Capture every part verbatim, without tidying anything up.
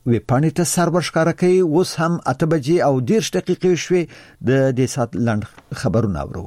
ویبپاڼې ته سر ورښکاره کوي. اوس هم اته بجې او دېرش دقیقې شوې. د دې ساعت لنډ خبرونه اورو.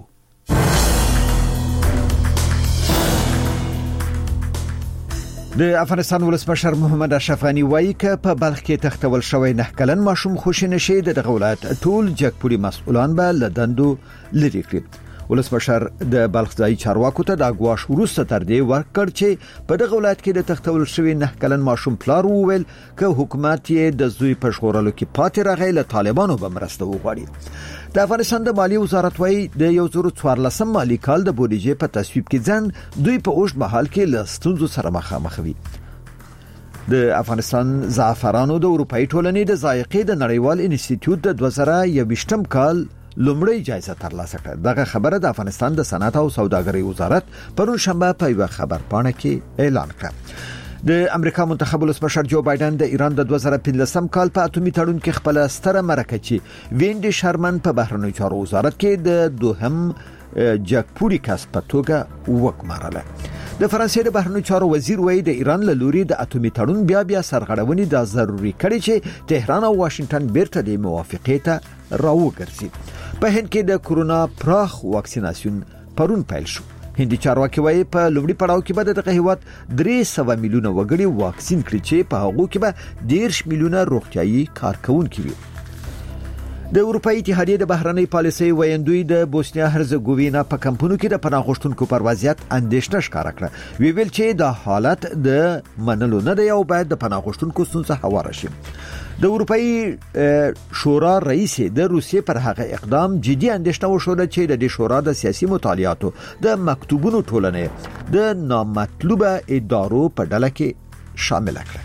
د افغانستان ولسمشر محمد اشرف غنی وایي چې په بلخ کې تختول شوی نه کلن ماشوم خوشی نشي د دغه ولایت ټول جګپوري مسؤلان به لدندو لري کړي. ولسمشر د بلخ ځای چارواکو ته د اګواش وروسته تر دې ورکړ چې په دغه ولایت کې د تختول شوی نه کلن ماشوم پلار وویل چې حکومت یې د زوی په ژغورلو کې پاتې راغی، له طالبانو به مرسته وغواړي. د افغانستان د مالیې وزارت وايي د یو زر څوارلسم مالي کال د بودیجې په تصویب کې ځان دوی په اوږد مهال کې له ستونزو سره مخامخ وي. د افغانستان زعفرانو د اروپאי ټولنې د ذایقې د نړیوال انسټیټیوټ د دوه زره یوویشتم کال لومړی جایزه ترلاسه کړه. دغه خبره د افغانستان د صنعت او سوداګرۍ وزارت پرون شنبه په یو خبرپاڼه کې اعلان کړ. د امریکا منتخب ولسمشر جو بایدن د ایران د دوه زره پنځلسم کال په اتومي تړون کې خپل ستره مرکه چې وینډي شرمن په بهرنیو چارو وزارت کې د دوهم جګپوري کس په توګه وګمارله. د فرانسې د بهرنیو چارو وزیر وایي د ایران له لوري د اتومي تړون بیا بیا سرغړونې د ضروري کړي چې تهران او واشنگټن بیرته د موافقې ته راوګرځي. په هند کې د کورونا پراخ واکسیناسیون پرون پیل شو. هندي چارواکي وایي په لومړي پړاو کې به دغه هیواد درې سوه میلیونه وګړي واکسین کړي چې په هغه کې به دېرش میلیونه روغتيایي کارکونکي وي. د اروپאי اتحادیې د بهرنۍ پالیسۍ ویاندوی د بوسنیا هرزګوینا په کمپونو کې د پناه غوښتونکو پر وضعیت اندېښنه ښکاره کړه. وی ویل چې د حالت د منلو نه دی او باید د پناه غوښتونکو ستونزه هواره شي. د اروپאי شورا رئیس د روسیې پر هغه اقدام جدي اندېښنه وښوده چې د دې شورا د سیاسي مطالعاتو د مکتوبونو ټولنې د نامطلوبه ادارو په ډله کې شامل کړه.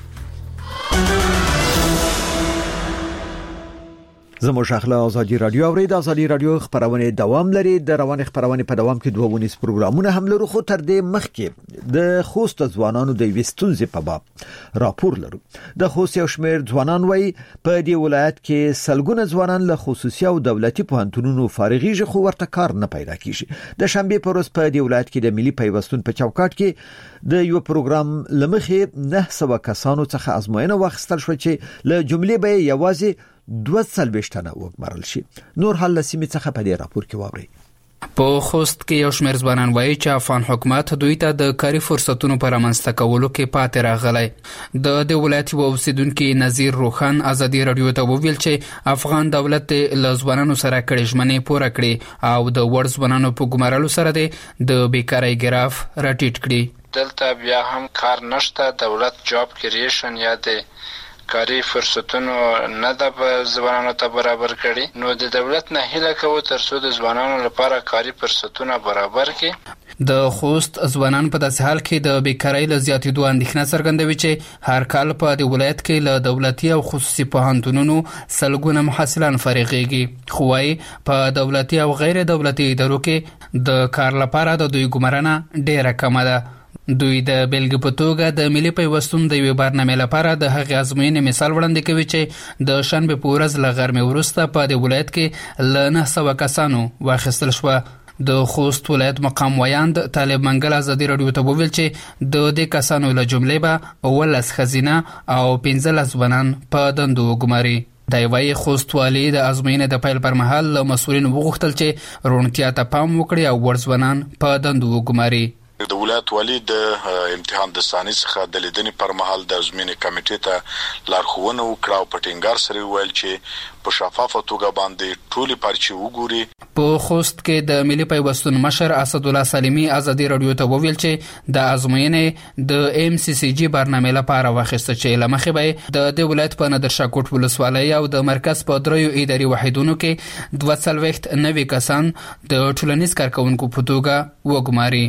زموږ اخلا ازادي رادیو اورید. ازادي رادیو خبرونه دوام لري. د روان خبرونه په دوام کې دوه ونیس پروګرامونه هم لرو، خو تر دې مخکې د خوست ځوانانو د وستونځ په باب راپور لرو. د خوست یو شمېر ځوانان وایي په دې ولایت کې سلګونه ځوانان له خصوصي او دولتي پوهنتونونو فارغیږي خو ورته کار نه پیدا کیږي. د شنبه پر ورځ په دې ولایت کې د ملي پیوستون په چوکاټ کې د یو پروګرام لمخې نه سوه کسانو څخه ازموینه واخیستل شو چې له جملې به یوازې دوه څلوېښتنه وګمارل شي. نور حال لسیمه څخه په دې راپور کې واوري. په خوست کې یو شمېر ځوانان وایي چې افغان حکومت دوی ته د کاري فرصتونو پر رامنځته کولو کې پاتې راغلی. د دې ولایت یو اوسیدونکي نظیر روخان ازادي رادیو ته وویل چې افغان دولت له ځوانانو سره کړي ژمنې پوره کړي او د وړ ځوانانو په ګمارلو سره د بیکارۍ ګراف راټیټ کړي. دلته بیا هم کار نشته. دولت جاب کریشن یا د کاری فرصتونو نه د ځوانانو ته برابر کړي. نو د دولت نه هیله کوو ترڅو د ځوانانو لپاره کاری فرصتونه برابر کړي. د خوست ځوانان په داسې حال کې د بیکارۍ له زیاتېدو اندېښنه څرګندوي چې هر کال په دې ولایت کې له دولتي او خصوصي پوهنتونونو سلګونه محصلان فارغېږي. خو وايي په دولتي او غیر دولتي ادارو کې د کار لپاره د دوی ګمارنه ډېره کمه ده. دوی د بیلګې په توګه د ملي پیوستون د یوې برنامې لپاره د هغې ازموینې مثال وړاندې کوي چې د شنبې په ورځ له غرمې وروسته په دې ولایت کې له نه سوه کسانو واخیستل شوه. د خوست ولایت مقام ویاند طالب منګل ازادي رادیو ته وویل چې د دې کسانو له جملې به اوولس ښځینه او پنځلس ځوانان په دندو وګماري. د وایي خوست والي د ازموینې د پیل پر مهال له مسؤلینو وغوښتل چې روڼتیا ته پام وکړي او وړ ځوانان په دندو وګماري. د ولایت والی د امتحان د ثاني څخه د لیدنې پر مهال د ازموینې کمیټې ته لارښوونه وکړه او په ټینګار سره ویل چې په شفافه توګه باندې ټولې پرچې وګوري. په خوست کې د ملي پیوستون مشر اسد الله سلیمی ازادي رادیو ته وویل چې د ازموینې د ایم سی سی جی برنامې لپاره واخیسته چې لمخې به د دې ولایت په نادرشاه کوټ ولسوالۍ او د مرکز په دریو اداري واحدونو کې دوه څلوېښت نوي کسان د ټولنیز کارکونکو په توګه وګماري.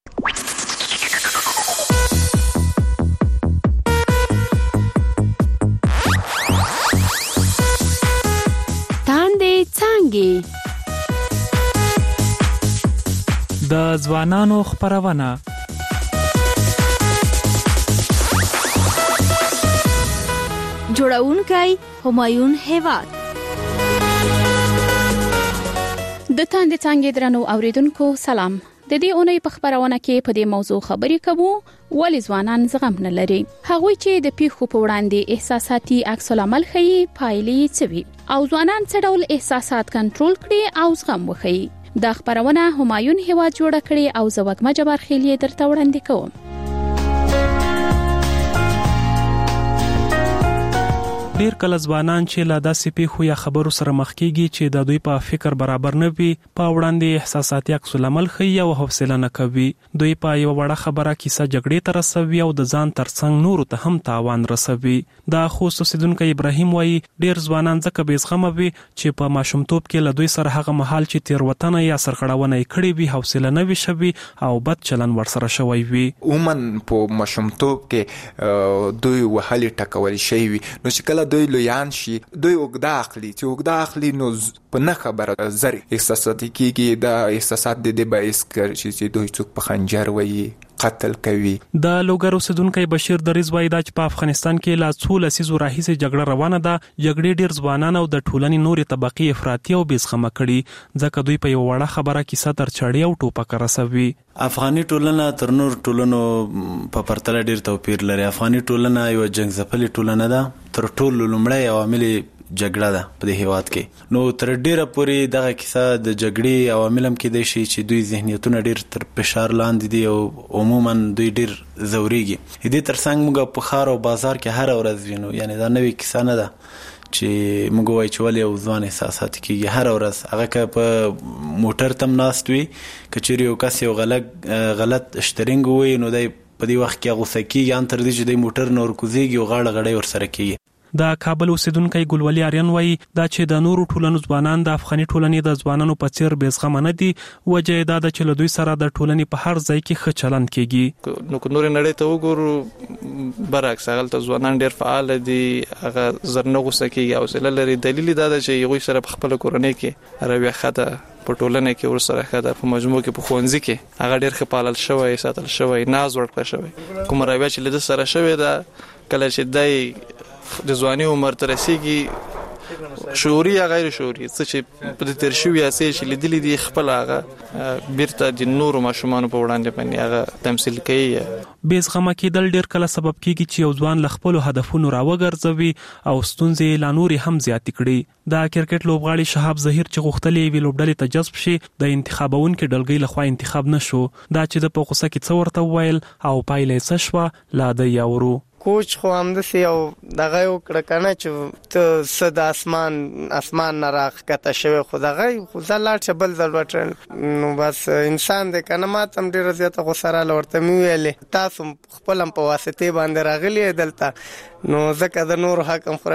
د ځوانانو خبرونه جوړونکی همایون هیواد. د تاندې څنګه درنو اوریدونکو سلام. د دې اونۍ په خبرونه کې په دې موضوع خبرې کوو ولې ځوانان زغم نه لري. هغوی چې د پیښو په وړاندې احساساتي عکس العمل ښيي پایلې څه وي او ځوانان څه ډول احساسات کنټرول کړي او زغم وښيي. دا خبرونه همایون هیواد جوړه کړې او زه وګما جبار خیلیه درته وړاندې کوم. ډیر کله ځوانان چې لا داسې پیښو یا خبرو سره مخ کیږي چې د دوی په فکر برابر نه وي په وړاندې احساساتي عکس العمل ښيي او حوصله نه کوي. دوی په یو وړه خبره کیسه جګړې ته رسوي او د ځان ترڅنګ نورو ته هم تاوان رسوي. دا خوست اوسیدونکی ابراهیم وایي ډیر ځوانان ځکه بې زغمه وي چې په ماشومتوب کې له دوی سره هغه مهال چې تیروتنه یا سرغړونه یې کړې وي حوصله نه وي شوي او بد چلن ورسره شوی وي. عموما په ماشومتوب کې دوی وهلي ټکول شي وي نو چې کله دوی لویان شي دوی وګدا اخلي چې وګدا اخلي نو په نه خبره زری احساساتي کېږي. دا احساسات د دې باعث کوي چې دوی څوک په خنجر وایي قتل کوي. د لوګر اوسیدونکی بشیر دریز وایي دا چې په افغانستان کې لا څو لسیزو راهیسې جګړه روانه ده. جګړې ډیر ځوانان او د ټولنې نورې طبقې افراطي او بې زغمه کړي ځکه دوی په یو وړه خبره کیسه تر چړې او ټوپک رسوي. افغاني ټولنه تر نور ټولنو په پرتله ډیر توپیر لري. افغاني ټولنه یو جنگ ځپلې ټولنه ده. تر ټولو لومړی عوامل جګړه ده په دې هیواد کې. نو تر ډیره پورې دغه کیسه د جګړې عوامل هم کېدای شي چې دوی ذهنیتونه ډیر تر فشار لاندې دي او عموما دوی ډیر زوريږي. دې ترڅنګ موږ په ښار او بازار کې هر ورځ وینو یعنی دا نوې کیسه نه ده چې موږ وایو چې ولې یو ځوان احساسات کېږي. هر ورځ هغه که په موټر تم ناست وي که چیرې یو کس یو غلط غلط اشترینګ ووایي نو دی په دې وخت کې غوسه کېږي ان تر دې چې دی موټر نه ورکوزېږي او غاړه غړی ورسره کېږي. د کابل اوسیدونکی ګلولي آریان وایي دا چې د نورو ټولنو ځوانان د افغاني ټولنې د ځوانانو په څیر بې زغمه نه دي. وجه یې دا ده چې له دوی سره د ټولنې په هر ځای کې ښه چلند کېږي. نو که نورې نړۍ ته وګورو برعکس هغلته ځوانان ډېر فعال دي هغه زر نه غوسه کېږي حوصله لري. دلیل دا ده چې هغوی سره په خپله کورنۍ کې رویه ښه ده په ټولنه کې ورسره ښه ده په مجموع کې په ښوونځي کې هغه ډېر ښه پالل شوی ساتل شوی ناز ورکړی شوی. کومه رویه چې له ده سره شوې ده کله چې دی د ځواني عمر ته رسیږي شعوري یا غیر شعوري څه چې په دې تیر شوي اسې چې لیدلي دي خپل هغه بیرته د نورو ماشومانو په وړاندې باندې هغه تمثیل کوي. بې زغمه کېدل ډېر کله سبب کېږي چې یو ځوان له خپلو هدفونو راوګرځوي او ستونزې لا نورې هم زیاتې کړي. د کرکټ لوبغاړي شهاب ظهیر چې غوښتلې وي لوبډلې ته جذب شي د انتخابونکو ډلګۍ لخوا انتخاب نشو. دا چې د په غوسه کې څه ورته وویل او پایله یې څه شوه لا دی اورو. کوچ خو همداسې یو دغه یې وکړه که نه چې ته څه د اسمان اسمان نه راښکته شوی خو دغه خو زه لاړ شه بل ځل وټرل نو بس انسان دی که نه ما ته هم ډېره زیاته غوسه راله ورته مې ویلې تاسو خپل هم په واسطې باندې راغلي یې دلته نو ځکه د نورو حق هم